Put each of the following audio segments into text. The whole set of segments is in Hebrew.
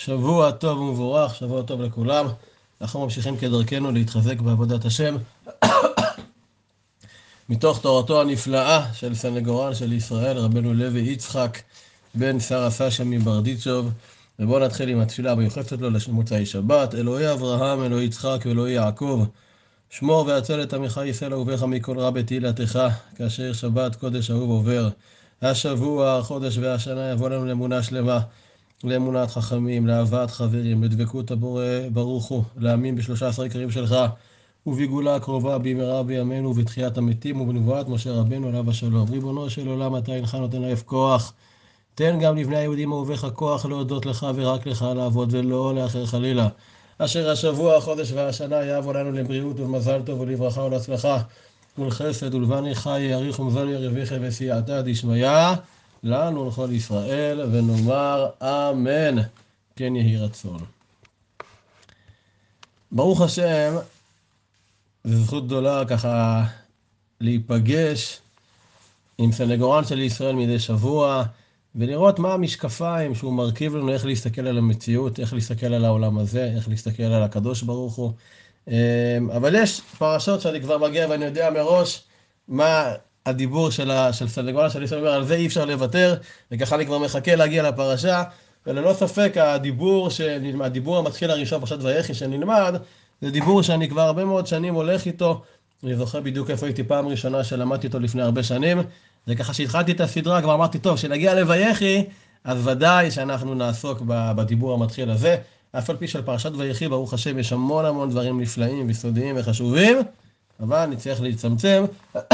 שבוע טוב ומבורך, שבוע טוב לכולם. אנחנו ממשיכים כדרכנו להתחזק בעבודת השם מתוך תורתו הנפלאה של סנגורן של ישראל, רבנו לוי יצחק בן שרה סשה מברדיצ'וב. ובואו נתחיל עם התפילה המיוחסת לו למוצאי שבת. אלוהי אברהם, אלוהי יצחק ואלוהי יעקב, שמור והצל את עמך ישראל אהוביך מכל רע בתהילתך, כאשר שבת קודש אהוב עובר. השבוע, החודש והשנה יבוא לנו לאמונה שלמה, לאמונת חכמים, לאהבת חברים, לדבקות הבורא ברוך הוא, להאמין ב13 עיקרים שלך, ובגאולה הקרובה במהרה בימינו, ובתחיית המתים, ובנבואת משה רבנו עליו השלום. ריבונו של עולם, אתה אינך נותן לעף כוח, תן גם לבני היהודים אהוביך כוח להודות לך ורק לך לעבוד, ולא לאחר חלילה. אשר השבוע, החודש והשנה יבוא לנו לבריאות ולמזל טוב ולברכה ולהצלחה ולחסד ולבני חי יאריך ומזל ירוויך וסייעתא דשמיא לנו ולכל ישראל, ונאמר אמן. כן יהי רצון. ברוך השם, זו זכות גדולה ככה להיפגש עם סנגורן של ישראל מדי שבוע, ולראות מה המשקפיים שהוא מרכיב לנו, איך להסתכל על המציאות, איך להסתכל על העולם הזה, איך להסתכל על הקדוש ברוך הוא. אבל יש פרשות שאני כבר מגיע ואני יודע מראש מה הדיבור של סנגורן של ישראל, על זה אי אפשר לוותר, וככה אני כבר מחכה להגיע לפרשה, וללא ספק הדיבור המתחיל הראשון פרשת ויחי שנלמד, זה דיבור שאני כבר הרבה מאוד שנים הולך איתו. אני זוכר בדיוק איפה הייתי פעם ראשונה שלמדתי איתו לפני הרבה שנים, וככה שהתחלתי את הסדרה כבר אמרתי, טוב, שנגיע לויחי, אז ודאי שאנחנו נעסוק בדיבור המתחיל הזה. אף על פי של פרשת ויחי, ברוך השם, יש המון דברים נפלאים וסודיים וחשובים, אבל נצטרך להצטמצם.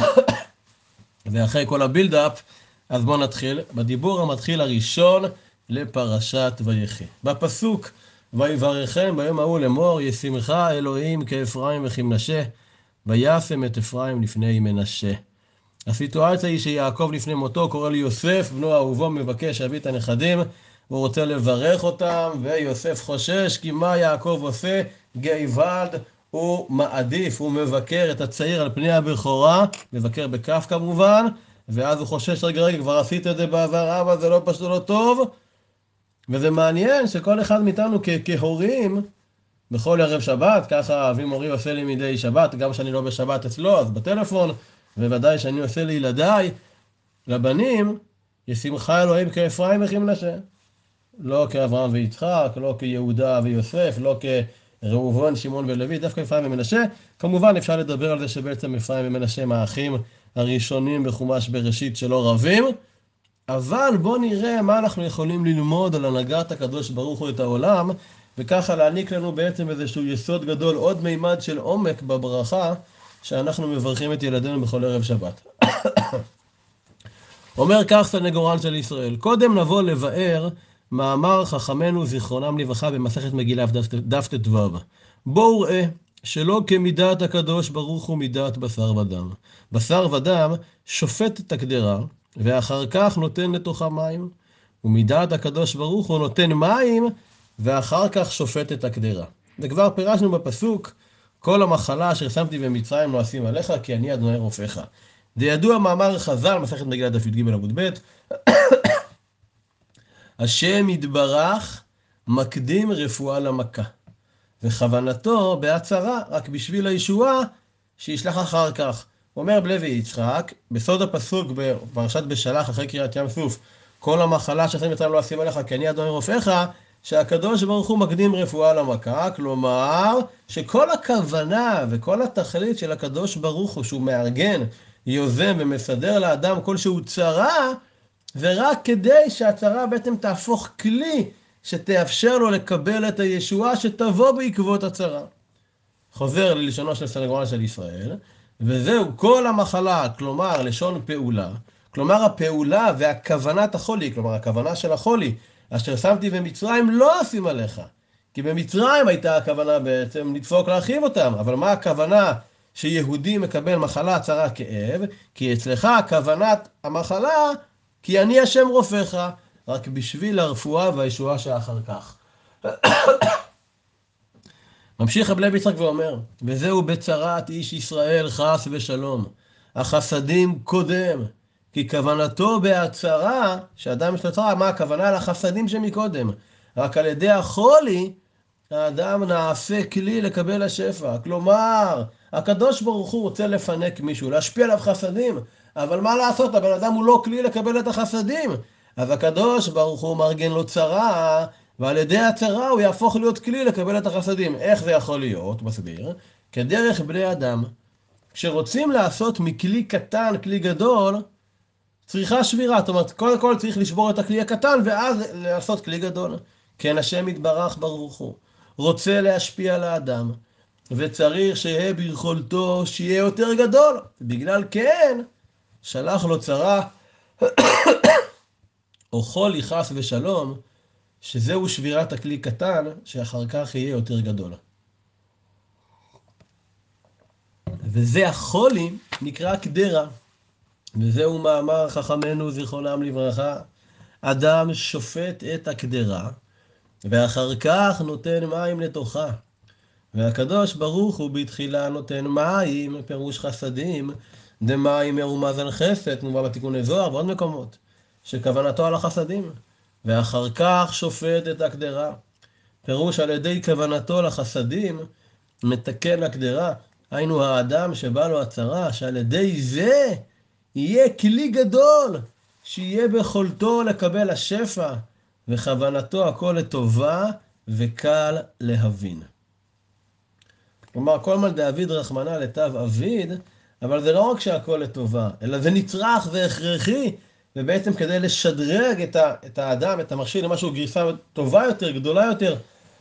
ואחרי כל הבילדאפ, אז בואו נתחיל בדיבור המתחיל הראשון לפרשת ויחי. בפסוק, ויברכם ביום ההוא לאמור, ישמך אלוהים כאפרים וכמנשה, וישם את אפרים לפני מנשה. הסיטואציה היא שיעקב לפני מותו קורא ליוסף, בנו אהובו, מבקש להביא את הנכדים, הוא רוצה לברך אותם, ויוסף חושש, כי מה יעקב עושה? גאיבד, הוא מעדיף, הוא מבקר את הצעיר על פני הבכורה, מבקר בכף כמובן, ואז הוא חושש, רגע, כבר עשית את זה בעבר, אבא, זה לא פשוט לא טוב. וזה מעניין שכל אחד מאיתנו כהורים, בכל ערב שבת, ככה אבי מורי עושה לי מדי שבת, גם שאני לא בשבת אצלו, אז בטלפון, ובוודאי שאני עושה לילדיי, לבנים, ישמך אלוהים כאפרים וכמנשה. לא כאברהם ויצחק, לא כיהודה ויוסף, לא כראובן, שמעון ולוי, דווקא אפרים ומנשה. כמובן אפשר לדבר על זה שבעצם אפרים ומנשה הם האחים הראשונים בחומש בראשית שלא רבים, אבל בוא נראה מה אנחנו יכולים ללמוד על הנהגת הקדוש ברוך הוא את העולם, וככה להעניק לנו בעצם איזשהו יסוד גדול, עוד מימד של עומק בברכה, שאנחנו מברכים את ילדינו בכל ערב שבת. אומר כך סנגורן של ישראל, קודם נבוא לבאר מאמר חכמנו זיכרונם לברכה במסכת מגילה דף ט"ו. בואו ראה שלא כמידת הקדוש ברוך הוא מידת בשר ודם. בשר ודם שופט את הקדרה, ואחר כך נותן לתוכה מים, ומידת הקדוש ברוך הוא נותן מים, ואחר כך שופט את הקדרה. וכבר פירשנו בפסוק, כל המחלה אשר שמתי במצרים לא אשים עליך, כי אני אדוני רופאך. זה ידוע מאמר חז"ל, מסכת מגילה דף י"ג עמוד ב', השם יתברך מקדים רפואה למכה, וכוונתו בהצהרה רק בשביל הישועה שישלח אחר כך. אומר לוי יצחק, בסוד הפסוק בפרשת בשלח אחרי קריאת ים סוף, כל המחלה שאתם מצרים לא אשים עליך, כי אני אדוני רופאך, שהקדוש ברוך הוא מקדים רפואה למכה, כלומר שכל הכוונה וכל התכלית של הקדוש ברוך הוא שהוא מארגן, יוזם ומסדר לאדם כלשהו צרה, ורק כדי שהצרה בעצם תהפוך כלי שתאפשר לו לקבל את הישועה שתבוא בעקבות הצרה. חוזר ללשונו של סנגורן של ישראל, וזהו כל המחלה, כלומר לשון פעולה, כלומר הפעולה והכוונת החולי, כלומר הכוונה של החולי, אשר שמתי במצרים לא אשים עליך, כי במצרים הייתה הכוונה בעצם לדפוק להרחיב אותם, אבל מה הכוונה שיהודי מקבל מחלה, צרה, כאב? כי אצלך הכוונת המחלה, כי אני השם רופאך, רק בשביל הרפואה והישועה שאחר כך. ממשיך רבי לוי יצחק ואומר, וזהו בצרת איש ישראל חס ושלום, החסדים קודם, כי כוונתו בהצרה, שאדם יש לו צרה, מה הכוונה לחסדים שמקודם? רק על ידי החולי, האדם נעשה כלי לקבל השפע. כלומר, הקדוש ברוך הוא רוצה לפנק מישהו, להשפיע עליו חסדים, אבל מה לעשות, הבן אדם הוא לא כלי לקבל את החסדים. אז הקדוש ברוך הוא מארגן לו צרה, ועל ידי הצרה הוא יהפוך להיות כלי לקבל את החסדים. איך זה יכול להיות? מסביר. כדרך בני אדם, כשרוצים לעשות מכלי קטן כלי גדול, צריכה שבירה. זאת אומרת, קודם כל צריך לשבור את הכלי הקטן, ואז לעשות כלי גדול. כן, השם יתברך ברוך הוא רוצה להשפיע על האדם, וצריך שיהיה ביכולתו שיהיה יותר גדול. בגלל כן, שלח לו צרה, או חולי חס ושלום, שזהו שבירת הכלי קטן, שאחר כך יהיה יותר גדול. וזה החולי נקרא קדרה. וזהו מאמר חכמנו זיכרונם לברכה, אדם שופט את הקדרה, ואחר כך נותן מים לתוכה. והקדוש ברוך הוא בתחילה נותן מים, פירוש חסדים, דמים מרומז על חסד, נובע בתיקוני זוהר ועוד מקומות, שכוונתו על החסדים. ואחר כך שופט את הקדרה, פירוש על ידי כוונתו לחסדים, מתקן הקדרה, היינו האדם שבא לו הצרה, שעל ידי זה יהיה כלי גדול, שיהיה ביכולתו לקבל השפע, וכוונתו הכל לטובה וקל להבין. כלומר, כל מה דאביד רחמנא לטב אביד, אבל זה לא רק שהכל לטובה, אלא זה נצרך, זה הכרחי, ובעצם כדי לשדרג את האדם, את המכשיר, למשהו גרסה טובה יותר, גדולה יותר,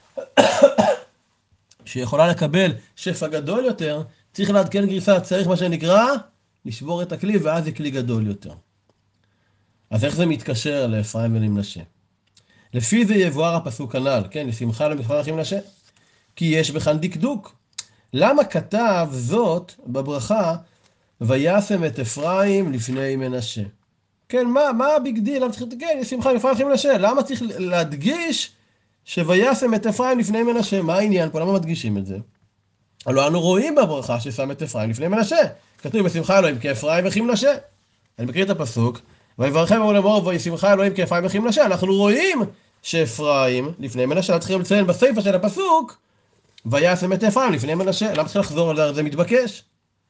שיכולה לקבל שפע גדול יותר, צריך לעדכן גרסה, צריך מה שנקרא, לשבור את הכלי, ואז זה כלי גדול יותר. אז איך זה מתקשר לאפרים ולמנשה? לפי זה יבואר הפסוק הנ"ל, כן, לשמחה למספר אחים מנשה, כי יש בכאן דקדוק. למה כתב זאת בברכה, וישם את אפרים לפני מנשה? כן, מה הביג דיל? למה צריך, כן, לשמחה למספר אחים מנשה, למה צריך להדגיש שוישם את אפרים לפני מנשה? מה העניין פה? למה מדגישים את זה? הלוא אנו רואים בברכה ששם את אפרים לפני מנשה. כתוב בשמחה אלוהים כאפרים וכי מנשה. אני מקריא את הפסוק, ויברכם ולאמור וישמחה אלוהים כאפרים וכי מנשה. אנחנו רואים שאפרים לפני מנשה, צריכים לציין בסיפא של הפסוק, וישם את אפרים לפני מנשה. למה צריך לחזור על זה? מתבקש.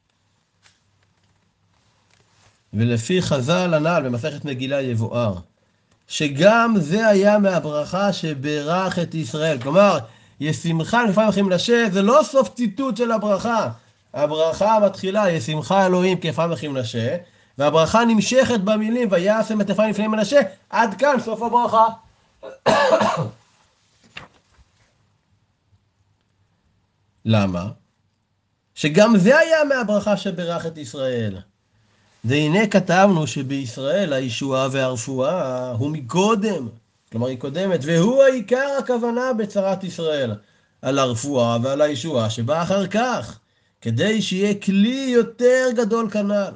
ולפי חז"ל הנ"ל במסכת מגילה יבואר, שגם זה היה מהברכה שברך את ישראל. כלומר, ישמחה לפעמים אחים מנשה, זה לא סוף ציטוט של הברכה. הברכה מתחילה, ישמחה אלוהים כפעמים אחים מנשה, והברכה נמשכת במילים, וישם את אפרים לפני מנשה, עד כאן סוף הברכה. למה? שגם זה היה מהברכה שברך את ישראל. והנה כתבנו שבישראל הישועה והרפואה הוא מקודם, כלומר היא קודמת, והוא העיקר הכוונה בצרת ישראל, על הרפואה ועל הישועה שבא אחר כך, כדי שיהיה כלי יותר גדול כנ"ל.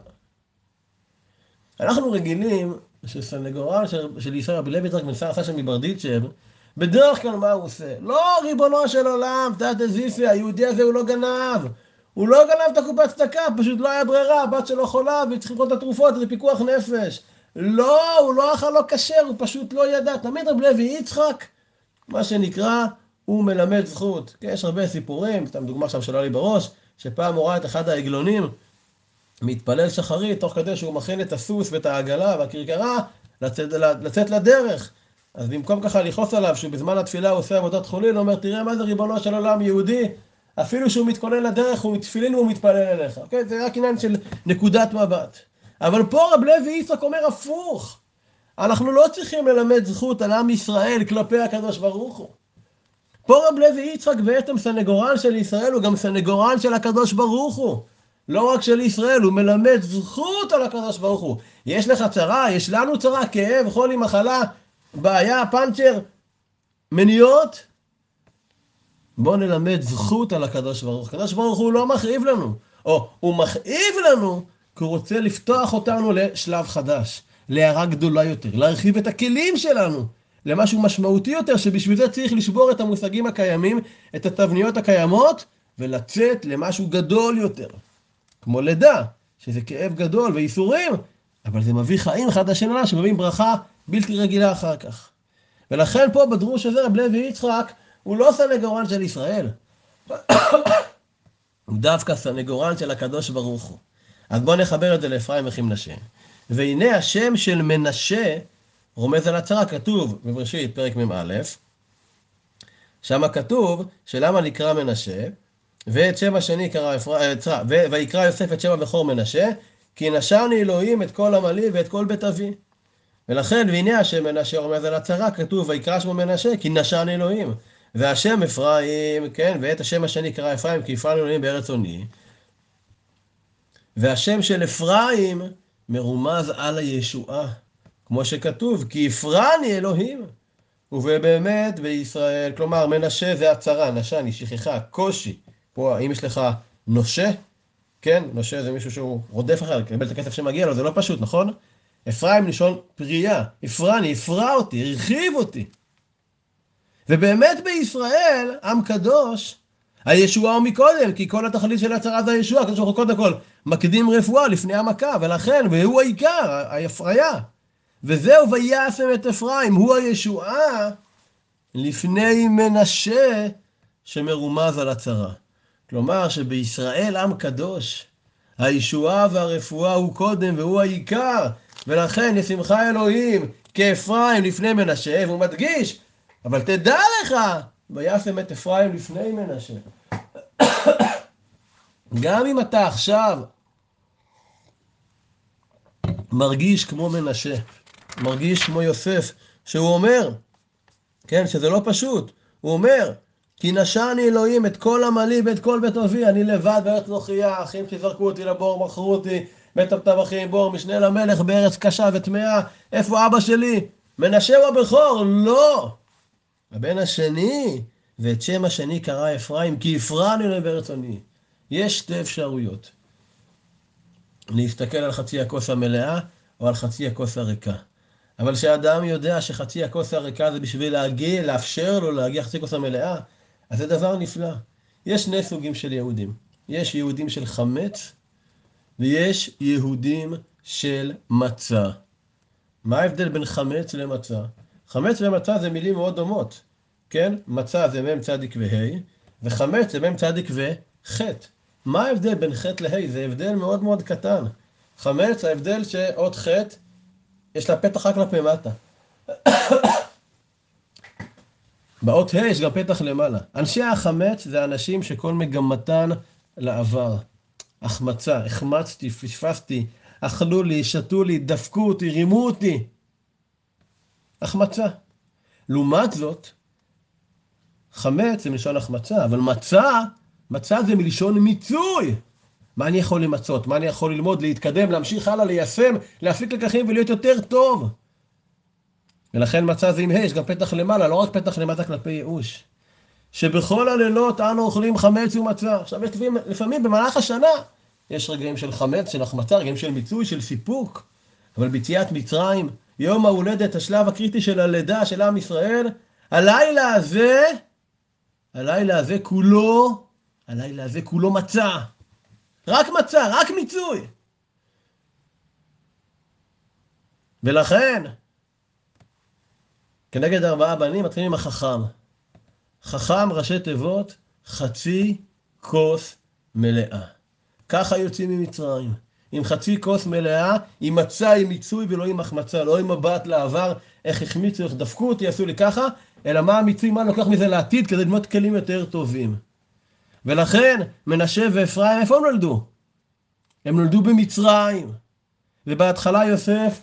אנחנו רגילים שסנגורל של ישראל רבי לוי יצחק בן שרה סשה מברדיצ'ב, בדרך כלל מה הוא עושה? לא, ריבונו של עולם, תת זיפי, היהודי הזה הוא לא גנב. הוא לא גנב את הקופת צדקה, פשוט לא היה ברירה, הבת שלו חולה וצריך לקנות את התרופות, זה פיקוח נפש. לא, הוא לא אכל לא כשר, הוא פשוט לא ידע. תמיד רבי לוי יצחק, מה שנקרא, הוא מלמד זכות. יש הרבה סיפורים, סתם דוגמה שם שלא לי בראש, שפעם הוא ראה את אחד העגלונים, מתפלל שחרית, תוך כדי שהוא מכין את הסוס ואת העגלה והכרכרה, לצאת לדרך. אז במקום ככה לכעוס עליו, שהוא בזמן התפילה הוא עושה עבודת חולין, הוא אומר, תראה מה זה ריבונו של עולם יהודי, אפילו שהוא מתכונן לדרך, הוא מתפילין והוא מתפלל אליך. אוקיי? זה רק עניין של נקודת מבט. אבל פה רב לוי יצחק אומר הפוך. אנחנו לא צריכים ללמד זכות על עם ישראל כלפי הקדוש ברוך הוא. פה רב לוי יצחק בעצם סנגורן של ישראל, הוא גם סנגורן של הקדוש ברוך הוא. לא רק של ישראל, הוא מלמד זכות על הקדוש ברוך הוא. יש לך צרה, יש לנו צרה, כאב, חולי, מחלה, בעיה, פנצ'ר, מניות. בוא נלמד זכות על הקדוש ברוך הוא. הקדוש ברוך הוא לא מכאיב לנו, או הוא מכאיב לנו, כי הוא רוצה לפתוח אותנו לשלב חדש, להערה גדולה יותר, להרחיב את הכלים שלנו, למשהו משמעותי יותר, שבשביל זה צריך לשבור את המושגים הקיימים, את התבניות הקיימות, ולצאת למשהו גדול יותר. כמו לידה, שזה כאב גדול וייסורים, אבל זה מביא חיים חדשים לנו, שמביאים ברכה בלתי רגילה אחר כך. ולכן פה בדרוש הזה רב לוי יצחק הוא לא סנגורן של ישראל. הוא דווקא סנגורן של הקדוש ברוך הוא. אז בואו נחבר את זה לאפרים וכמנשה. והנה השם של מנשה רומז על הצרה, כתוב בבראשית פרק מ"א, שם כתוב שלמה נקרא מנשה, ואת שם השני קרא ויקרא יוסף את שם הבכור מנשה, כי נשני אלוהים את כל עמלי ואת כל בית אבי. ולכן והנה השם מנשה רומז על הצרה, כתוב ויקרא שמו מנשה, כי נשני אלוהים. והשם אפרים, כן, ואת השם השני קרא אפרים, כי הפרענו אלוהים בארץ עוני. והשם של אפרים מרומז על הישועה, כמו שכתוב, כי הפרעני אלוהים. ובאמת בישראל, כלומר מנשה זה הצרה, נשני, שכחה, קושי. פה אם יש לך נושה, כן, נושה זה מישהו שהוא רודף אחר, לקבל את הכסף שמגיע לו, זה לא פשוט, נכון? אפרים לשון פרייה, הפרעני, הפרע אותי, הרחיב אותי. ובאמת בישראל, עם קדוש, הישועה הוא מקודם, כי כל התכלית של הצרה זה הישועה, הקדוש ברוך הוא קודם כל מקדים רפואה לפני המכה, ולכן, והוא העיקר, ההפריה. וזהו וישם את אפרים, הוא הישועה לפני מנשה שמרומז על הצרה. כלומר שבישראל עם קדוש, הישועה והרפואה הוא קודם והוא העיקר, ולכן ישמחה אלוהים כאפרים לפני מנשה, והוא מדגיש, אבל תדע לך, וישם את אפרים לפני מנשה. גם אם אתה עכשיו מרגיש כמו מנשה, מרגיש כמו יוסף, שהוא אומר, כן, שזה לא פשוט, הוא אומר, כי נשני אלוהים את כל עמלי ואת כל בית אבי, אני לבד בארץ נוכריה, אחים שזרקו אותי לבור, מכרו אותי, בית הטבחים, בור, משנה למלך בארץ קשה וטמאה, איפה אבא שלי? מנשה הוא הבכור, לא! הבן השני, ואת שם השני קרא אפרים, כי הפרעני אלוהים בארץ עוני. יש שתי אפשרויות. להסתכל על חצי הכוס המלאה, או על חצי הכוס הריקה. אבל כשאדם יודע שחצי הכוס הריקה זה בשביל להגיע, לאפשר לו להגיע חצי הכוס המלאה, אז זה דבר נפלא. יש שני סוגים של יהודים. יש יהודים של חמץ, ויש יהודים של מצה. מה ההבדל בין חמץ למצה? חמץ ומצה זה מילים מאוד דומות. כן? מצה זה מם צדיק והי, וחמץ זה מם צדיק וחט. מה ההבדל בין חט להי? זה הבדל מאוד מאוד קטן. חמץ, ההבדל שעוד חט, יש לה פתח רק כלפי מטה. באות ה' יש גם פתח למעלה. אנשי החמץ זה אנשים שכל מגמתן לעבר. החמצה, החמצתי, פספסתי, אכלו לי, שתו לי, דפקו אותי, רימו אותי. החמצה. לעומת זאת, חמץ זה מלשון החמצה, אבל מצה זה מלשון מיצוי. מה אני יכול למצות? מה אני יכול ללמוד, להתקדם, להמשיך הלאה, ליישם, להפיק לקחים ולהיות יותר טוב? ולכן מצה זה עם ה', יש גם פתח למעלה, לא רק פתח למטה כלפי ייאוש. שבכל הלילות אנו אוכלים חמץ ומצה. עכשיו לפעמים במהלך השנה יש רגעים של חמץ, של החמצה, רגעים של מיצוי, של סיפוק. אבל ביציאת מצרים, יום ההולדת, השלב הקריטי של הלידה של עם ישראל, הלילה הזה כולו מצה. רק מצה, רק מיצוי. ולכן, כנגד 4 בנים, מתחילים עם החכם. חכם ראשי תיבות, חצי כוס מלאה. ככה יוצאים ממצרים. עם חצי כוס מלאה, עם מצה, עם מיצוי ולא עם החמצה, לא עם מבט לעבר, איך החמיצו, איך דפקו אותי, עשו לי ככה, אלא מה המיצוי, מה לוקח מזה לעתיד, כדי ללמוד כלים יותר טובים. ולכן, מנשה ואפרים, איפה הם נולדו? הם נולדו במצרים. ובהתחלה יוסף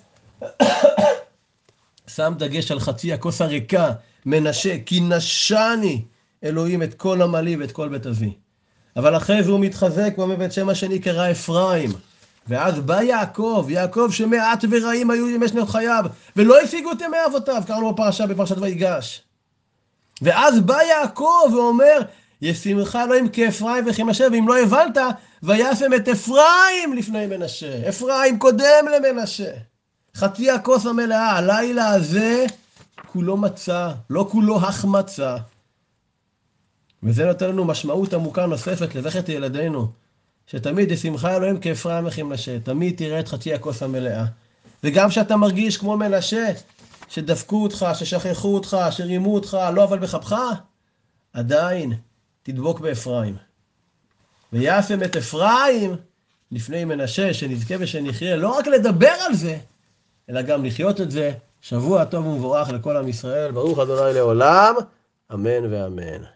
שם דגש על חצי הכוס הריקה, מנשה, כי נשני אלוהים את כל עמלי ואת כל בית אבי. אבל אחרי זה הוא מתחזק, הוא אומר בית שם השני קרא אפרים. ואז בא יעקב שמעט ורעים היו ימי שנות חייו, ולא השיגו את ימי אבותיו, קראנו בפרשה בפרשת ויגש. ואז בא יעקב ואומר, ישמחה אלוהים כאפרים וכמנשה, ואם לא הבנת, וישם את אפרים לפני מנשה. אפרים קודם למנשה. חצי הכוס המלאה, הלילה הזה כולו מצה, לא כולו החמצה. וזה נותן לנו משמעות עמוקה נוספת לזכר ילדינו, שתמיד ישמחה אלוהים כאפרים וכמנשה, תמיד תראה את חצי הכוס המלאה. וגם שאתה מרגיש כמו מנשה, שדפקו אותך, ששכחו אותך, שרימו אותך, לא אבל בכפך, עדיין תדבוק באפרים. וישם את אפרים לפני מנשה, שנזכה ושנחיה, לא רק לדבר על זה, אלא גם לחיות את זה. שבוע טוב ומבורך לכל עם ישראל, ברוך ה' לעולם, אמן ואמן.